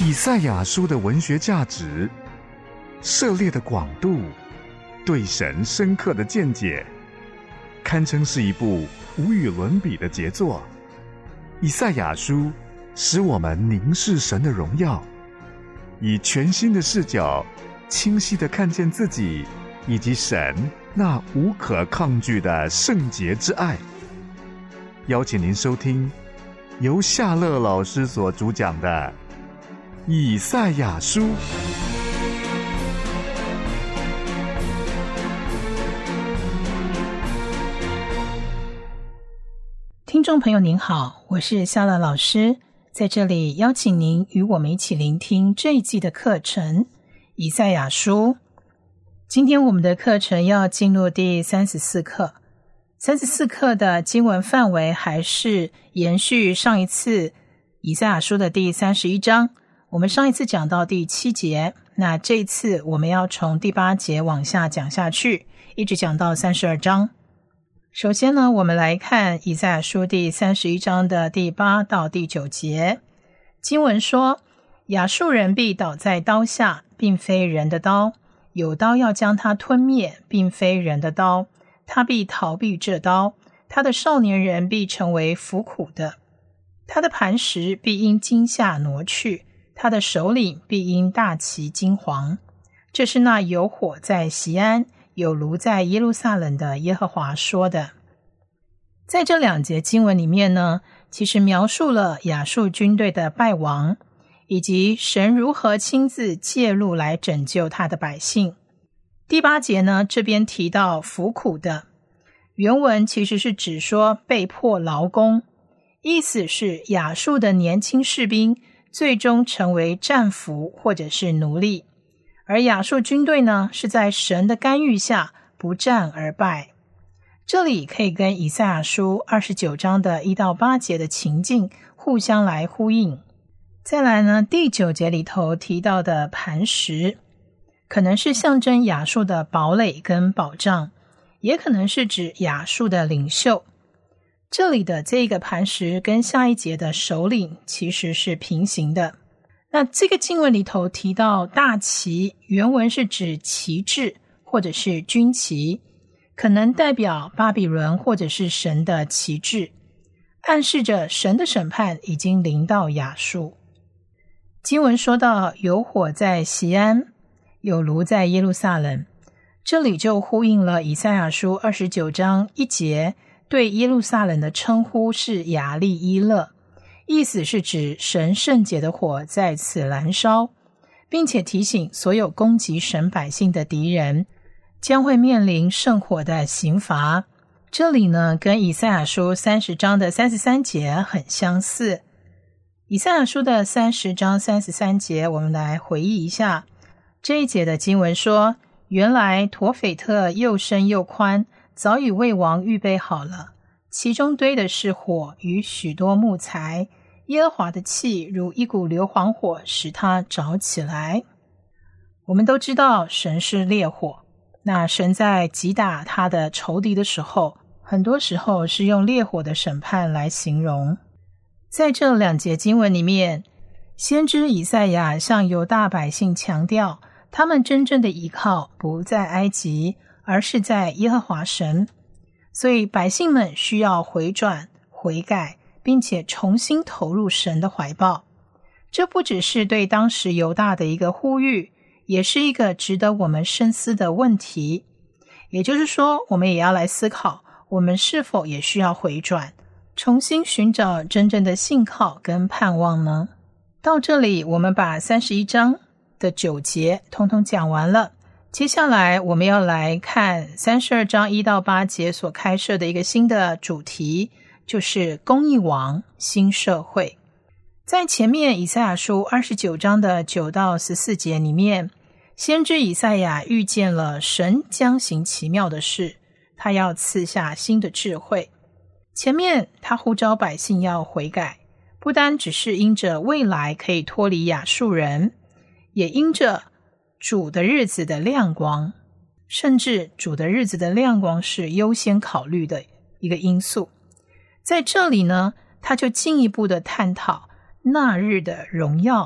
以赛亚书的文学价值、涉猎的广度、对神深刻的见解，堪称是一部无与伦比的杰作。以赛亚书使我们凝视神的荣耀，以全新的视角清晰地看见自己以及神那无可抗拒的圣洁之爱。邀请您收听由夏乐老师所主讲的以赛亚书。 听众朋友您好，我是夏乐老师，在这里邀请您与我们一起聆听这一季的课程以赛亚书。今天我们的课程要进入第34课。34课的经文范围还是延续上一次以赛亚书的第31章，我们上一次讲到第7节，那这一次我们要从第8节往下讲下去，一直讲到32章。首先呢，我们来看以赛亚书第31章的第8到第9节。经文说，亚述人必倒在刀下，并非人的刀，有刀要将他吞灭，并非人的刀，他必逃避这刀，他的少年人必成为服苦的，他的磐石必因惊吓挪去，他的首领必因大旗惊惶。这是那有火在锡安，有炉在耶路撒冷的耶和华说的。在这两节经文里面呢，其实描述了亚述军队的败亡，以及神如何亲自介入来拯救他的百姓。第8节呢，这边提到服苦的，原文其实是指说被迫劳工，意思是亚述的年轻士兵最终成为战俘或者是奴隶，而亚述军队呢，是在神的干预下不战而败。这里可以跟以赛亚书29章的1到8节的情境互相来呼应。再来呢，第9节里头提到的磐石，可能是象征亚述的堡垒跟保障，也可能是指亚述的领袖。这里的这个磐石跟下一节的首领其实是平行的。那这个经文里头提到大旗，原文是指旗帜或者是军旗，可能代表巴比伦或者是神的旗帜，暗示着神的审判已经临到亚述。经文说到有火在锡安，有炉在耶路撒冷，这里就呼应了以赛亚书29章1节对耶路撒冷的称呼是亚利伊勒，意思是指神圣洁的火在此燃烧，并且提醒所有攻击神百姓的敌人将会面临圣火的刑罚。这里呢，跟以赛亚书30章的33节很相似。以赛亚书的30章33节，我们来回忆一下。这一节的经文说，原来陀斐特又深又宽，早已为王预备好了，其中堆的是火与许多木材，耶和华的气如一股硫磺火，使它着起来。我们都知道神是烈火，那神在击打他的仇敌的时候，很多时候是用烈火的审判来形容。在这两节经文里面，先知以赛亚向犹大百姓强调，他们真正的依靠不在埃及，而是在耶和华神。所以百姓们需要回转、悔改，并且重新投入神的怀抱。这不只是对当时犹大的一个呼吁，也是一个值得我们深思的问题。也就是说，我们也要来思考，我们是否也需要回转，重新寻找真正的信靠跟盼望呢？到这里，我们把31章的9节通通讲完了。接下来我们要来看32章1到8节所开设的一个新的主题，就是公义王新社会。在前面以赛亚书29章的9到14节里面，先知以赛亚预见了神将行奇妙的事，他要赐下新的智慧。前面他呼召百姓要悔改，不单只是因着未来可以脱离亚述人，也因着主的日子的亮光，甚至主的日子的亮光是优先考虑的一个因素。在这里呢，他就进一步的探讨那日的荣耀，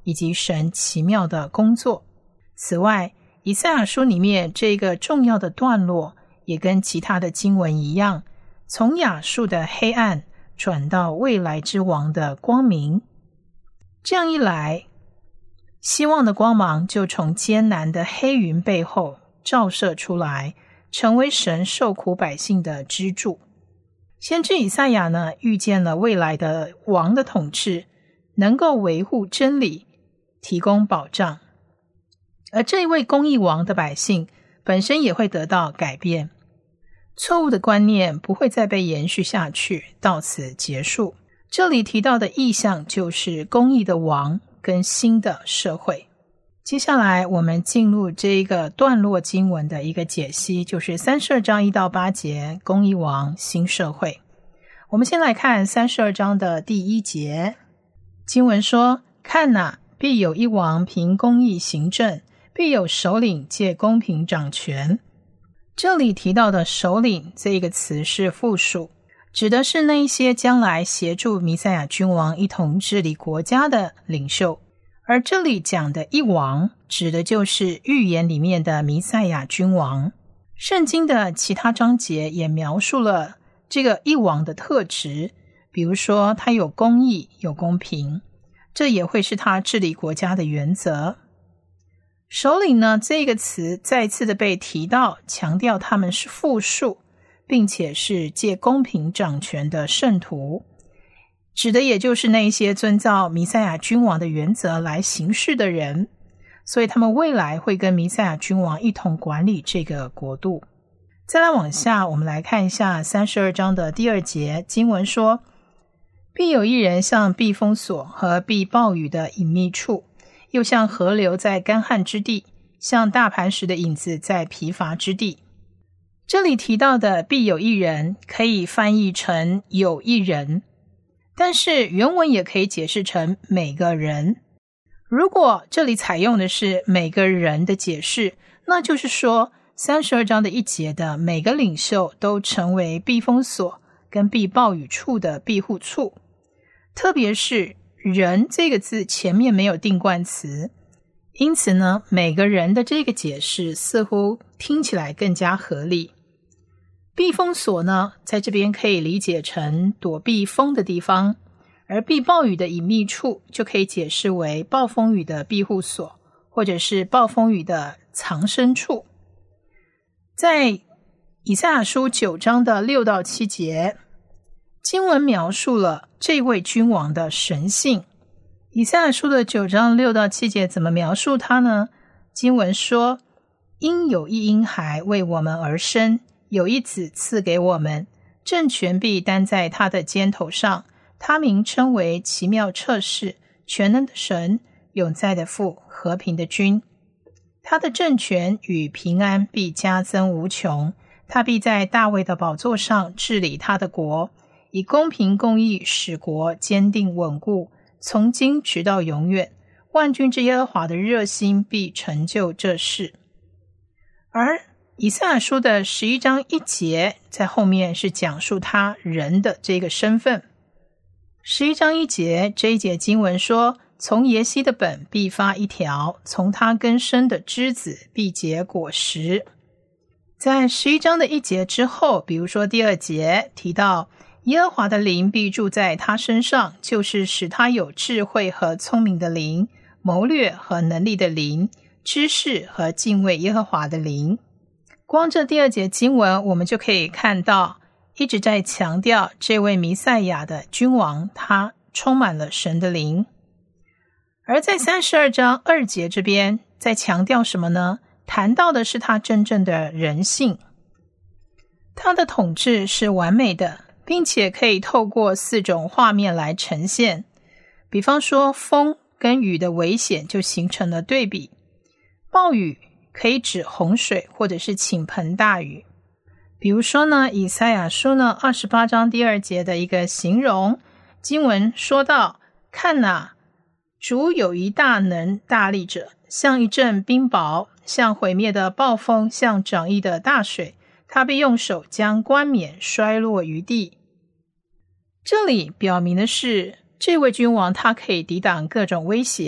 以及神奇妙的工作。此外，以赛亚书里面这个重要的段落也跟其他的经文一样，从亚述的黑暗转到未来之王的光明。这样一来，希望的光芒就从艰难的黑云背后照射出来，成为神受苦百姓的支柱。先知以赛亚呢，预见了未来的王的统治能够维护真理，提供保障，而这一位公义王的百姓本身也会得到改变，错误的观念不会再被延续下去，到此结束。这里提到的意象就是公义的王跟新的社会。接下来我们进入这一个段落经文的一个解析，就是32章1到8节，公义王新社会。我们先来看32章的第1节，经文说：看哪，必有一王凭公义行政，必有首领借公平掌权。这里提到的首领这个词是复数，指的是那一些将来协助弥赛亚君王一同治理国家的领袖。而这里讲的一王，指的就是预言里面的弥赛亚君王。圣经的其他章节也描述了这个一王的特质，比如说他有公义，有公平，这也会是他治理国家的原则。首领呢，这个词再次的被提到，强调他们是复数，并且是借公平掌权的圣徒，指的也就是那些遵照弥赛亚君王的原则来行事的人，所以他们未来会跟弥赛亚君王一同管理这个国度。再来往下，我们来看一下32章的第2节，经文说：必有一人像避风所和避暴雨的隐秘处，又像河流在干旱之地，像大磐石的影子在疲乏之地。这里提到的必有一人可以翻译成有一人，但是原文也可以解释成每个人。如果这里采用的是每个人的解释，那就是说32章的1节的每个领袖都成为避风所跟避暴雨处的庇护处，特别是人这个字前面没有定冠词，因此呢，每个人的这个解释似乎听起来更加合理。避风所呢，在这边可以理解成躲避风的地方，而避暴雨的隐秘处就可以解释为暴风雨的庇护所，或者是暴风雨的藏身处。在以赛亚书9章的6到7节，经文描述了这位君王的神性。以赛亚书的9章6到7节怎么描述他呢？经文说：因有一婴孩为我们而生，有一子赐给我们，政权必担在他的肩头上，他名称为奇妙策士，全能的神，永在的父，和平的君。他的政权与平安必加增无穷，他必在大卫的宝座上治理他的国，以公平公义使国坚定稳固，从今直到永远。万军之耶和华的热心必成就这事。而以赛亚书的11章1节在后面是讲述他人的这个身份。11章1节这一节经文说：从耶西的本必发一条，从他根生的枝子必结果实。在11章的1节之后，比如说第2节提到耶和华的灵必住在他身上，就是使他有智慧和聪明的灵，谋略和能力的灵，知识和敬畏耶和华的灵。光这第2节经文，我们就可以看到一直在强调这位弥赛亚的君王，他充满了神的灵。而在32章2节这边在强调什么呢？谈到的是他真正的人性。他的统治是完美的，并且可以透过4种画面来呈现。比方说风跟雨的危险就形成了对比，暴雨可以指洪水或者是倾盆大雨。比如说呢，以赛亚书呢28章第2节的一个形容，经文说到：看哪，主有一大能大力者，像一阵冰雹，像毁灭的暴风，像涨溢的大水，他必用手将冠冕摔落于地。这里表明的是，这位君王他可以抵挡各种威胁，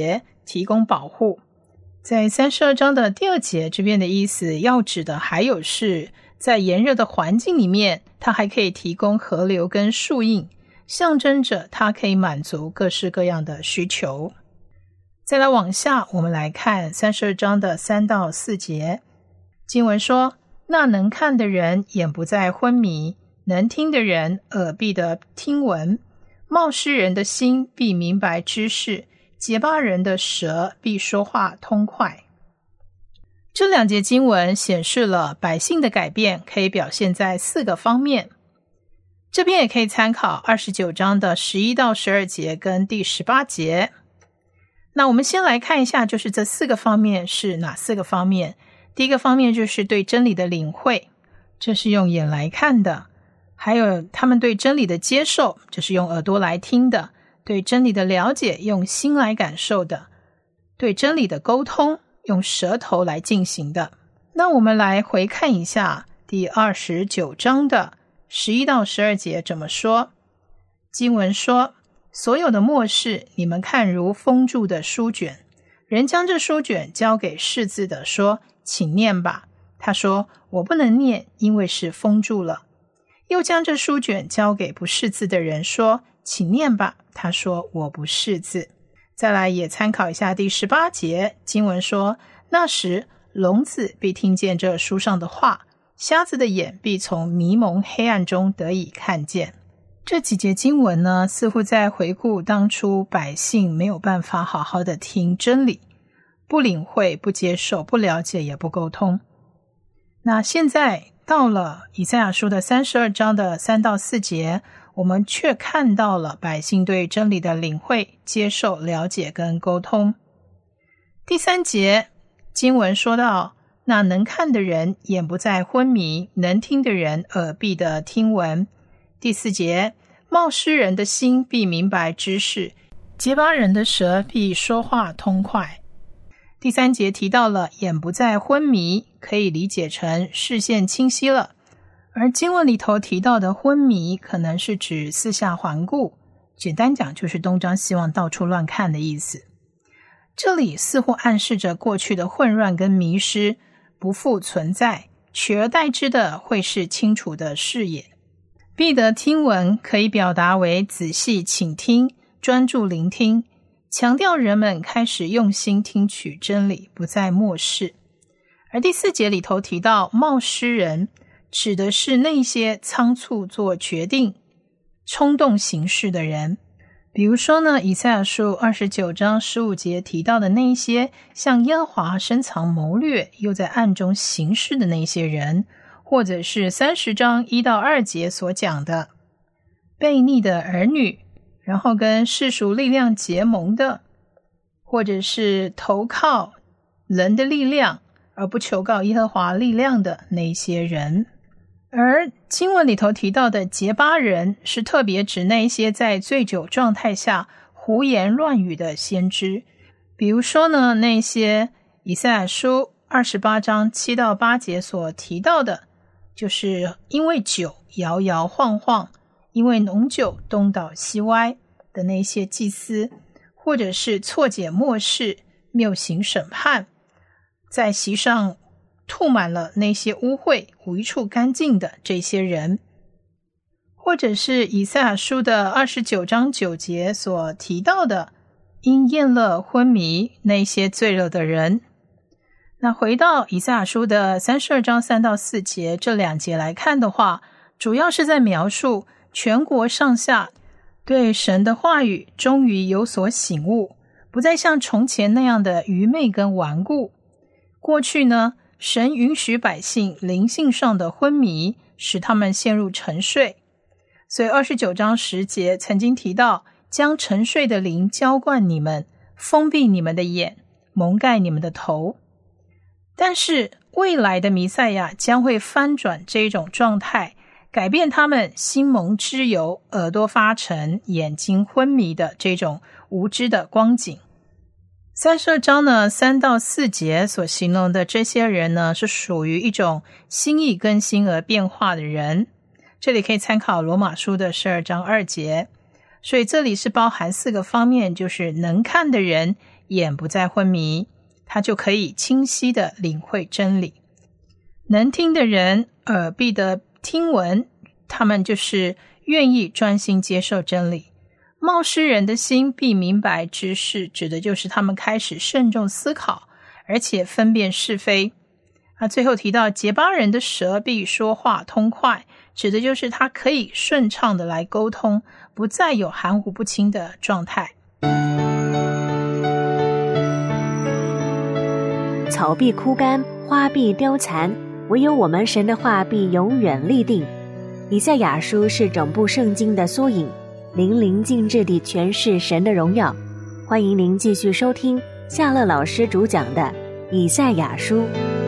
提供保护。在32章的第2节这边的意思，要指的还有是在炎热的环境里面，它还可以提供河流跟树荫，象征着它可以满足各式各样的需求。再来往下，我们来看32章的3到4节。经文说，那能看的人眼不再昏迷，能听的人耳必得听闻，冒失人的心必明白知识，结巴人的舌必说话通快。这2节经文显示了百姓的改变可以表现在4个方面。这边也可以参考29章的11到12节跟第18节。那我们先来看一下，就是这4个方面是哪4个方面。第一个方面就是对真理的领会，这是用眼来看的；还有他们对真理的接受，这是用耳朵来听的；对真理的了解，用心来感受的；对真理的沟通，用舌头来进行的。那我们来回看一下第29章的11到12节怎么说。经文说，所有的默示你们看如封住的书卷，人将这书卷交给识字的说，请念吧。他说，我不能念，因为是封住了。又将这书卷交给不识字的人说，请念吧。他说，我不识字。再来也参考一下第18节，经文说，那时聋子必听见这书上的话，瞎子的眼必从迷蒙黑暗中得以看见。这几节经文呢，似乎在回顾当初百姓没有办法好好的听真理，不领会、不接受、不了解也不沟通。那现在到了以赛亚书的32章的3到4节，我们却看到了百姓对真理的领会、接受、了解跟沟通。第3节经文说到，那能看的人眼不再昏迷，能听的人耳必得听闻。第4节，冒失人的心必明白知识，结巴人的舌必说话通快。第3节提到了眼不再昏迷，可以理解成视线清晰了。而经文里头提到的昏迷，可能是指四下环顾，简单讲就是东张西望、到处乱看的意思。这里似乎暗示着过去的混乱跟迷失不复存在，取而代之的会是清楚的视野。必得听闻可以表达为仔细倾听、专注聆听，强调人们开始用心听取真理，不再漠视。而第4节里头提到冒失人，指的是那些仓促做决定、冲动行事的人。比如说呢，以赛亚书29章15节提到的那些向耶和华深藏谋略，又在暗中行事的那些人，或者是30章1到2节所讲的悖逆的儿女，然后跟世俗力量结盟的，或者是投靠人的力量而不求告耶和华力量的那些人。而经文里头提到的结巴人，是特别指那些在醉酒状态下胡言乱语的先知。比如说呢，那些以赛亚书28章7到8节所提到的，就是因为酒摇摇晃晃，因为浓酒东倒西歪的那些祭司，或者是错解末世、谬行审判，在席上吐满了那些污秽，无一处干净的这些人，或者是以赛亚书的29章9节所提到的因宴乐昏迷那些醉了的人。那回到以赛亚书的32章3到4节这2节来看的话，主要是在描述全国上下对神的话语终于有所醒悟，不再像从前那样的愚昧跟顽固。过去呢，神允许百姓灵性上的昏迷，使他们陷入沉睡。所以29章10节曾经提到，将沉睡的灵浇灌你们，封闭你们的眼，蒙盖你们的头。但是未来的弥赛亚将会翻转这种状态，改变他们心蒙脂油、耳朵发沉、眼睛昏迷的这种无知的光景。32章呢3到4节所形容的这些人呢，是属于一种心意更新而变化的人。这里可以参考罗马书的12章2节。所以这里是包含4个方面，就是能看的人眼不再昏迷，他就可以清晰地领会真理。能听的人耳必得听闻，他们就是愿意专心接受真理。冒失人的心必明白知识，指的就是他们开始慎重思考，而且分辨是非。最后提到结巴人的舌必说话通快，指的就是他可以顺畅的来沟通，不再有含糊不清的状态。 草必枯干，花必凋残，唯有我们神的话必永远立定。以赛亚书是整部圣经的缩影，淋漓尽致地诠释神的荣耀。欢迎您继续收听夏乐老师主讲的以赛亚书。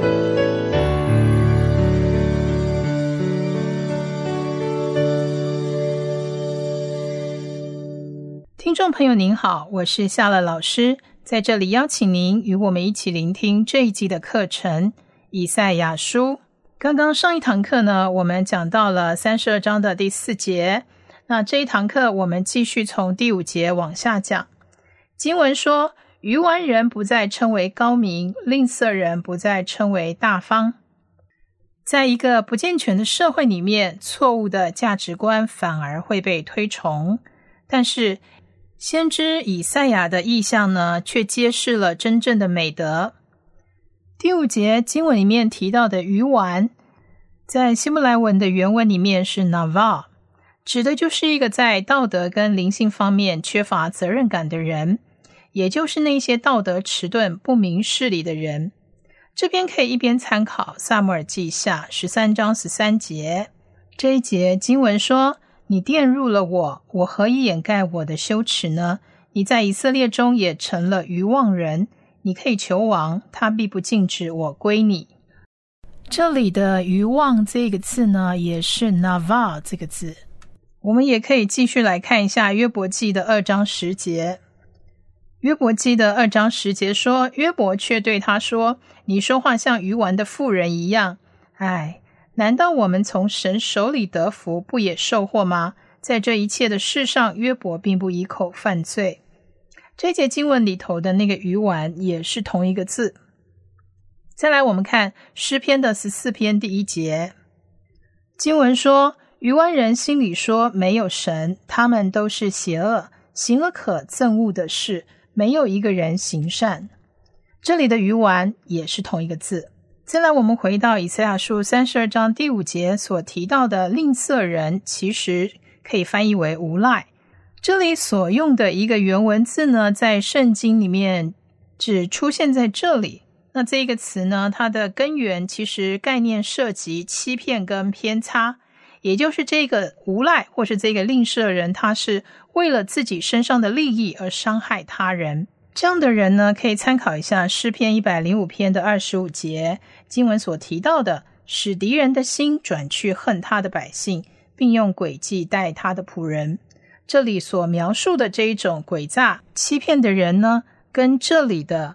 听众朋友您好，我是夏乐老师，在这里邀请您与我们一起聆听这一季的课程以赛亚书。刚刚上一堂课呢，我们讲到了32章的第4节，那这一堂课我们继续从第5节往下讲。经文说，愚顽人不再称为高明，吝啬人不再称为大方。在一个不健全的社会里面，错误的价值观反而会被推崇，但是先知以赛亚的意象呢，却揭示了真正的美德。第5节经文里面提到的愚顽，在希伯来文的原文里面是 Nava， 指的就是一个在道德跟灵性方面缺乏责任感的人，也就是那些道德迟钝不明事理的人。这边可以一边参考撒母耳记下13章13节，这一节经文说，你玷辱了我，我何以掩盖我的羞耻呢？你在以色列中也成了愚妄人，你可以求王，他必不禁止我归你。这里的愚妄这个字呢，也是 Nava 这个字。我们也可以继续来看一下约伯记的2章10节。约伯记的2章10节说，约伯却对他说，你说话像愚顽的妇人一样。难道我们从神手里得福，不也受祸吗？在这一切的事上，约伯并不以口犯罪。这节经文里头的那个愚顽也是同一个字。再来我们看诗篇的14篇第1节，经文说，愚顽人心里说没有神，他们都是邪恶，行了可憎恶的事，没有一个人行善。这里的愚顽也是同一个字。再来我们回到以赛亚书32章第5节所提到的吝啬人，其实可以翻译为无赖。这里所用的一个原文字呢，在圣经里面只出现在这里。那这个词呢，它的根源其实概念涉及欺骗跟偏差，也就是这个无赖或是这个吝啬人，他是为了自己身上的利益而伤害他人。这样的人呢，可以参考一下诗篇105篇的25节，经文所提到的，使敌人的心转去恨他的百姓，并用诡计待他的仆人。这里所描述的这一种诡诈欺骗的人呢，跟这里的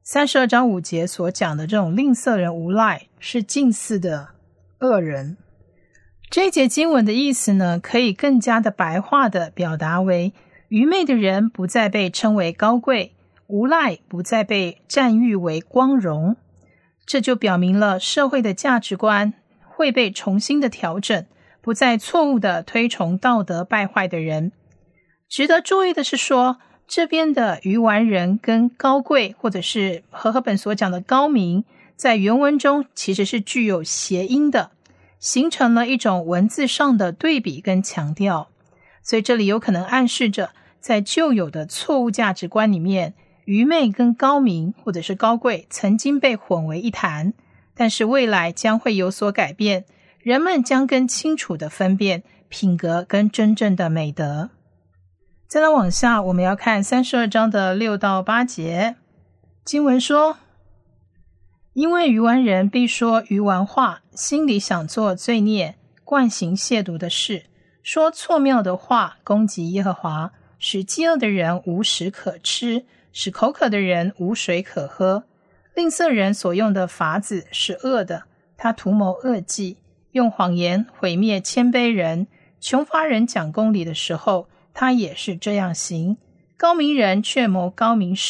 32章5节所讲的这种吝啬人无赖是近似的恶人。这一节经文的意思呢，可以更加的白话的表达为，愚昧的人不再被称为高贵，无赖不再被赞誉为光荣。这就表明了社会的价值观会被重新的调整，不再错误的推崇道德败坏的人。值得注意的是说，这边的愚顽人跟高贵或者是和合本所讲的高明，在原文中其实是具有谐音的，形成了一种文字上的对比跟强调。所以这里有可能暗示着，在旧有的错误价值观里面，愚昧跟高明或者是高贵曾经被混为一谈，但是未来将会有所改变，人们将更清楚地分辨品格跟真正的美德。再来往下，我们要看32章的6到8节，经文说，因为愚顽人必说愚顽话，心里想做罪孽，惯行亵渎的事，说错谬的话，攻击耶和华，使饥饿的人无食可吃，使口渴的人无水可喝。吝啬人所用的法子是恶的，他图谋恶计，用谎言毁灭谦卑人。穷乏人讲公理的时候，他也是这样行。高明人却谋高明事，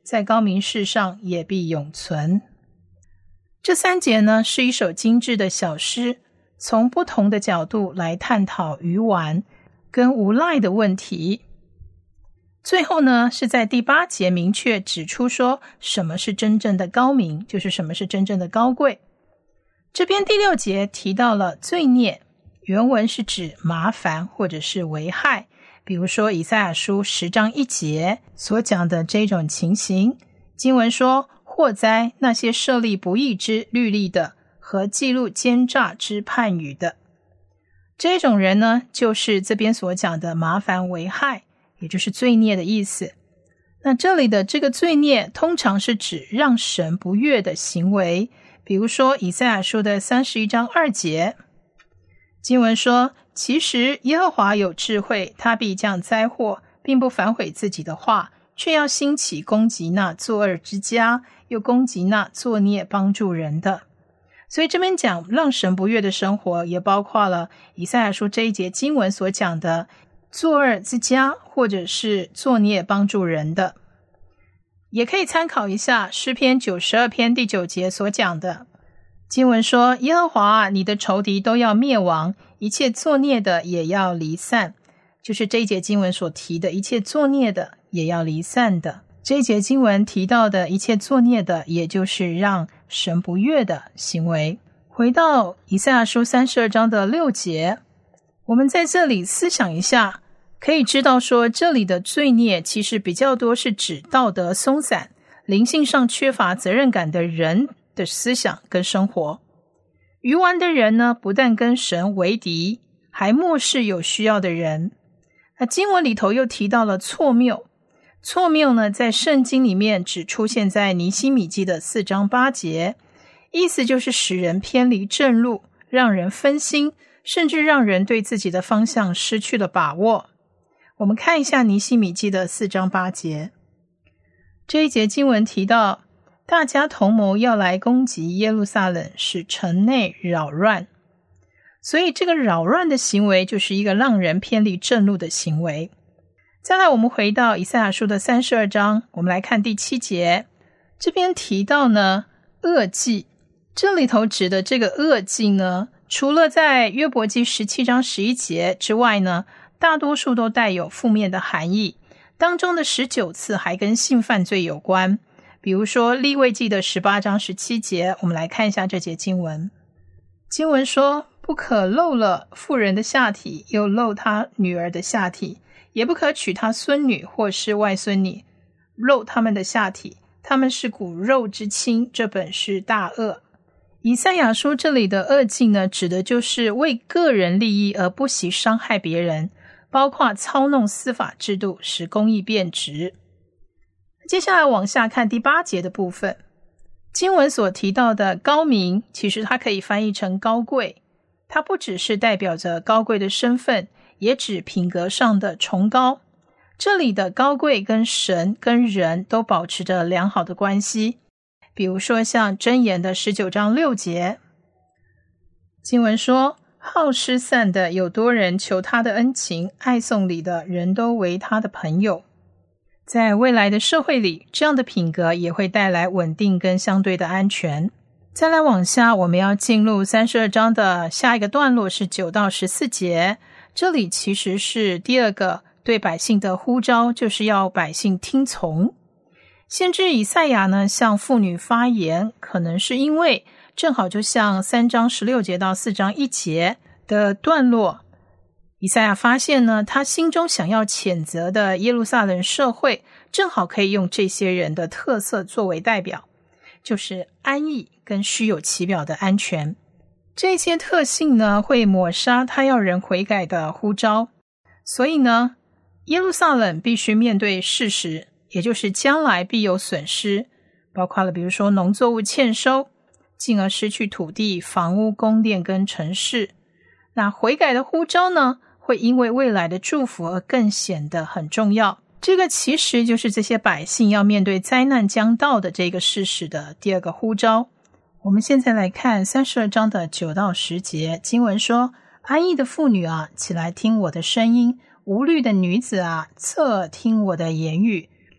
在高明世上也必永存。这3节呢，是一首精致的小诗，从不同的角度来探讨愚顽跟无赖的问题。最后呢，是在第8节明确指出说什么是真正的高明，就是什么是真正的高贵。这边第6节提到了罪孽，原文是指麻烦或者是危害，比如说以赛亚书10章1节所讲的这种情形，经文说祸哉那些设立不义之律例的和记录奸诈之判语的。这种人呢，就是这边所讲的麻烦危害，也就是罪孽的意思。那这里的这个罪孽通常是指让神不悦的行为，比如说以赛亚书的31章2节，经文说其实耶和华有智慧，他必降灾祸，并不反悔自己的话，却要兴起攻击那作恶之家，又攻击那作孽帮助人的。所以这边讲让神不悦的生活，也包括了以赛亚书这一节经文所讲的作恶之家，或者是作孽帮助人的。也可以参考一下诗篇92篇第9节所讲的经文说，耶和华啊，你的仇敌都要灭亡，一切作孽的也要离散。就是这一节经文所提的一切作孽的也要离散的。这一节经文提到的一切作孽的，也就是让神不悦的行为。回到以赛亚书32章的6节，我们在这里思想一下，可以知道说这里的罪孽其实比较多是指道德松散、灵性上缺乏责任感的人的思想跟生活。愚顽的人呢，不但跟神为敌，还漠视有需要的人。那经文里头又提到了错谬，错谬呢，在圣经里面只出现在尼希米记的4章8节，意思就是使人偏离正路，让人分心，甚至让人对自己的方向失去了把握。我们看一下尼希米记的4章8节，这一节经文提到，大家同谋要来攻击耶路撒冷，使城内扰乱。所以这个扰乱的行为就是一个让人偏离正路的行为。再来我们回到以赛亚书的32章，我们来看第7节，这边提到呢恶祭，这里头指的这个恶祭呢，除了在约伯记17章11节之外呢，大多数都带有负面的含义，当中的19次还跟性犯罪有关。比如说利未记的18章17节，我们来看一下这节经文。经文说，不可露了妇人的下体，又露她女儿的下体，也不可娶她孙女或是外孙女，露他们的下体，他们是骨肉之亲，这本是大恶。以赛亚书这里的恶禁呢，指的就是为个人利益而不惜伤害别人，包括操弄司法制度，使公义变质。接下来往下看第8节的部分，经文所提到的高明，其实它可以翻译成高贵，它不只是代表着高贵的身份，也指品格上的崇高。这里的高贵跟神跟人都保持着良好的关系，比如说像箴言的19章6节，经文说，好失散的有多人求他的恩情，爱送礼的人都为他的朋友。在未来的社会里，这样的品格也会带来稳定跟相对的安全。再来往下，我们要进入32章的下一个段落，是9到14节。这里其实是第2个对百姓的呼召，就是要百姓听从。先知以赛亚呢，向妇女发言，可能是因为正好就像3章16节到4章1节的段落，以赛亚发现呢，他心中想要谴责的耶路撒冷社会，正好可以用这些人的特色作为代表，就是安逸跟虚有其表的安全。这些特性呢，会抹杀他要人悔改的呼召。所以呢，耶路撒冷必须面对事实，也就是将来必有损失，包括了比如说农作物欠收，进而失去土地、房屋、宫殿跟城市。那悔改的呼召呢，会因为未来的祝福而更显得很重要。这个其实就是这些百姓要面对灾难将到的这个事实的第2个呼召。我们现在来看32章的9到10节，经文说，安逸的妇女啊，起来听我的声音，无虑的女子啊，侧耳听我的言语。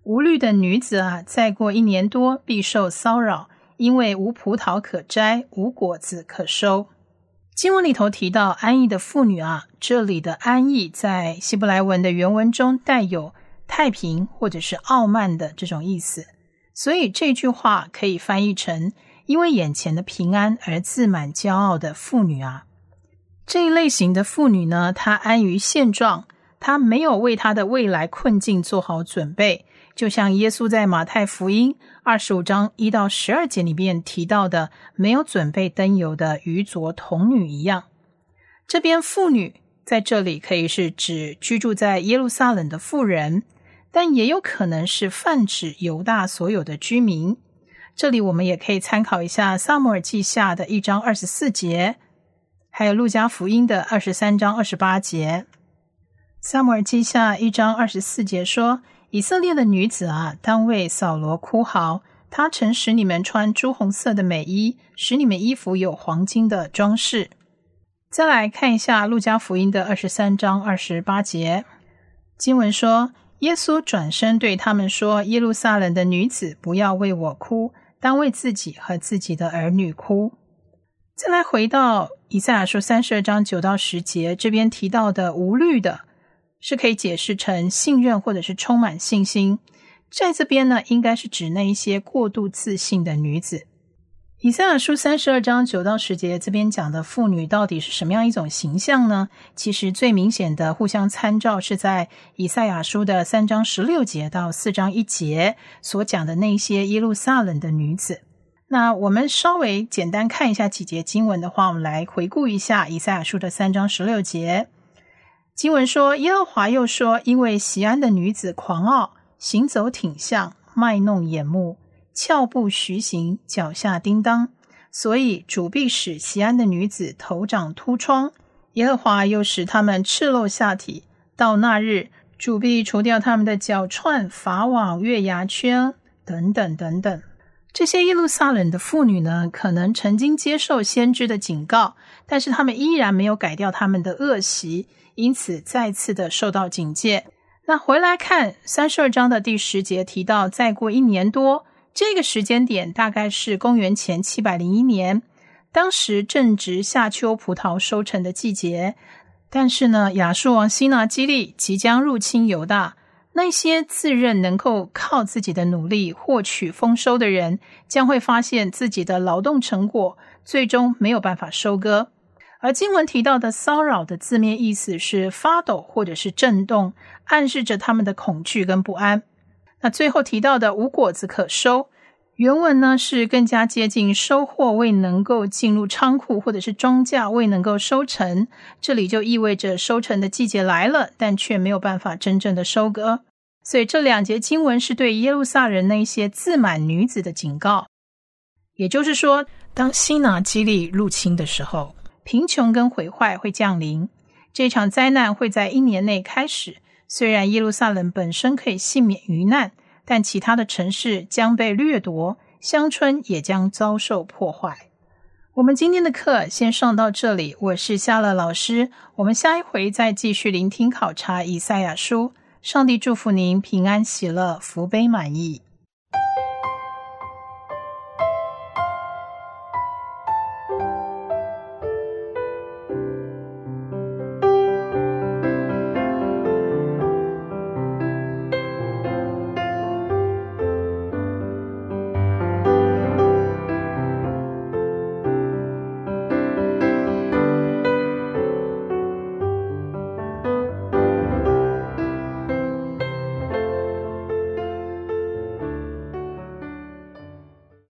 无虑的女子啊，再过1年多必受骚扰，因为无葡萄可摘，无果子可收。经文里头提到安逸的妇女啊，这里的安逸在希伯来文的原文中带有太平或者是傲慢的这种意思，所以这句话可以翻译成因为眼前的平安而自满骄傲的妇女啊。这一类型的妇女呢，她安于现状，她没有为她的未来困境做好准备，就像耶稣在马太福音25章1到12节里面提到的没有准备灯油的愚拙童女一样。这边妇女在这里可以是指居住在耶路撒冷的妇人，但也有可能是泛指犹大所有的居民。这里我们也可以参考一下撒母耳记下的1章24节，还有路加福音的23章28节。撒母耳记下1章24节说，以色列的女子啊，当为扫罗哭嚎，他曾使你们穿朱红色的美衣，使你们衣服有黄金的装饰。再来看一下路加福音的23章28节，经文说，耶稣转身对他们说，耶路撒冷的女子，不要为我哭，当为自己和自己的儿女哭。再来回到以赛亚书32章9到10节，这边提到的无虑的是可以解释成信任或者是充满信心，在这边呢，应该是指那一些过度自信的女子。以赛亚书32章9到10节这边讲的妇女到底是什么样一种形象呢？其实最明显的互相参照是在以赛亚书的3章16节到4章1节所讲的那些耶路撒冷的女子。那我们稍微简单看一下几节经文的话，我们来回顾一下以赛亚书的3章16节。经文说，耶和华又说，因为锡安的女子狂傲，行走挺项，卖弄眼目，翘步徐行，脚下叮当，所以主必使锡安的女子头长秃疮，耶和华又使他们赤露下体，到那日，主必除掉他们的脚串、法网、月牙圈等等等等。这些耶路撒冷的妇女呢，可能曾经接受先知的警告，但是他们依然没有改掉他们的恶习，因此再次的受到警戒。那回来看32章的第10节提到，再过1年多，这个时间点大概是公元前701年，当时正值夏秋葡萄收成的季节。但是呢，亚述王西拿基立即将入侵犹大，那些自认能够靠自己的努力获取丰收的人，将会发现自己的劳动成果最终没有办法收割。而经文提到的骚扰的字面意思是发抖或者是震动，暗示着他们的恐惧跟不安。那最后提到的无果子可收，原文呢是更加接近收获未能够进入仓库，或者是庄稼未能够收成，这里就意味着收成的季节来了，但却没有办法真正的收割。所以这2节经文是对耶路撒冷那些自满女子的警告。也就是说，当西拿基立入侵的时候，贫穷跟毁坏会降临，这场灾难会在1年内开始。虽然耶路撒冷本身可以幸免于难，但其他的城市将被掠夺，乡村也将遭受破坏。我们今天的课先上到这里，我是夏乐老师，我们下一回再继续聆听考察以赛亚书。上帝祝福您平安喜乐，福杯满溢。